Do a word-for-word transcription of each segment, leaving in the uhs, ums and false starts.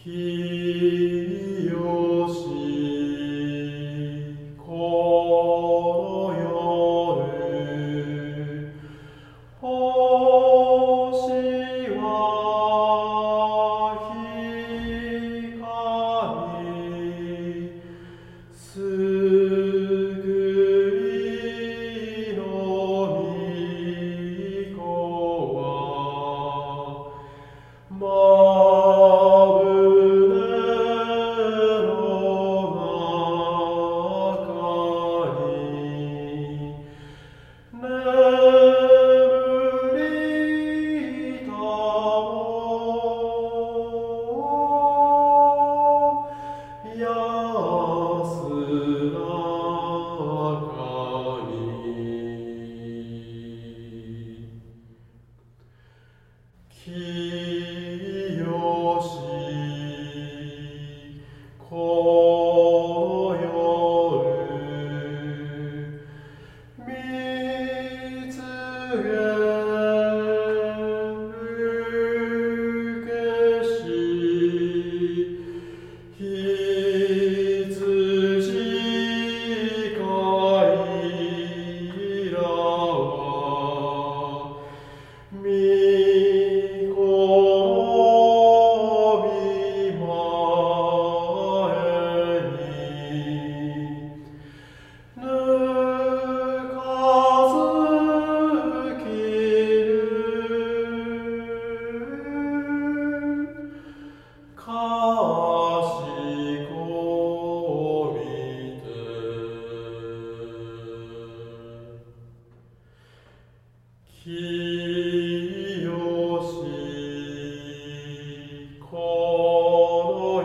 きよしこの夜星は光救いの御子はまぶねの中に眠りたも安らかにきよしこの夜見つける景色羊飼いらは御子の御前にぬかずきるかしこみてきよしこの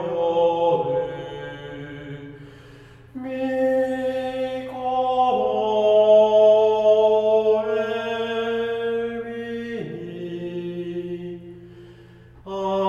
夜御子の笑みにあ